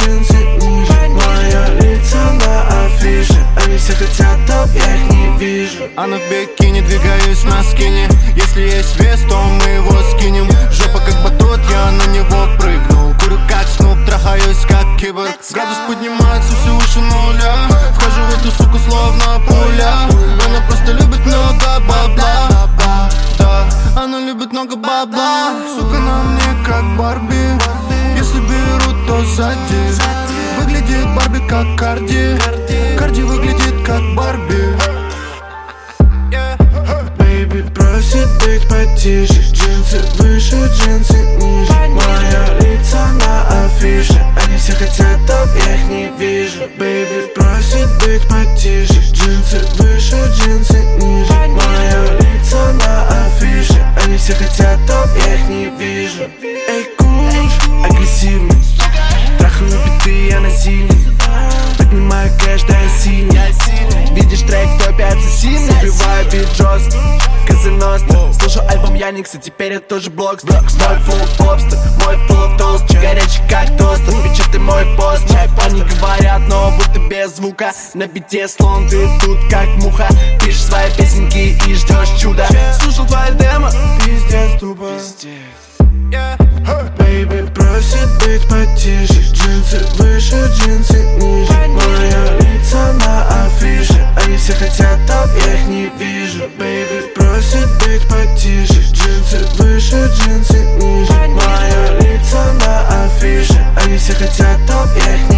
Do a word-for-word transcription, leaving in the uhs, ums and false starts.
джинсы ниже. Моё лицо на афише, они все хотят топ, я их не вижу. Она в бикини, двигаюсь на скине. Если есть вес, то мы его скинем. Жопа как батут, я на него прыгнул. Курю как снуп, трахаюсь как киборг. Градус поднимается все выше нуля. Вхожу в эту суку словно пуля. Она просто любит много бабла. Да, она любит много бабла. Сука на мне как Барби. Если берут, то сзади. Выглядит Барби как Карди. Карди выглядит как Барби. Бэйби просит быть потише. Джинсы выше, джинсы ниже. Моё лицо на афише, они все хотят топ, я их не вижу. Бэйби просит быть потише. Джинсы выше, джинсы ниже. Моё лицо на афише, они все хотят топ, я их не вижу. Эй, куш, агрессивный. Трахаю биты, я насильник. Поднимаю кэш, да я сильный. Видишь трек в топе ассасин. Убиваю бит жестко, казаностро. Слушаю альбом Яникса, теперь это тоже блокс. Мой фул попстер, мой фул тост. Горячий как тостер, бича ты мой пост. Они говорят, но будто без звука. На бите слон, ты тут как муха. Пишешь свои песенки и ждешь чуда. Слушал твои демо, пиздец тупо. Бэйби просит быть потише. Джинсы выше, джинсы ниже. Моё лицо на афише, они все хотят топ, я их не вижу. Бэйби просит быть потише. Джинсы выше, джинсы ниже. Моё лицо на афише, они все хотят топ, я их не вижу.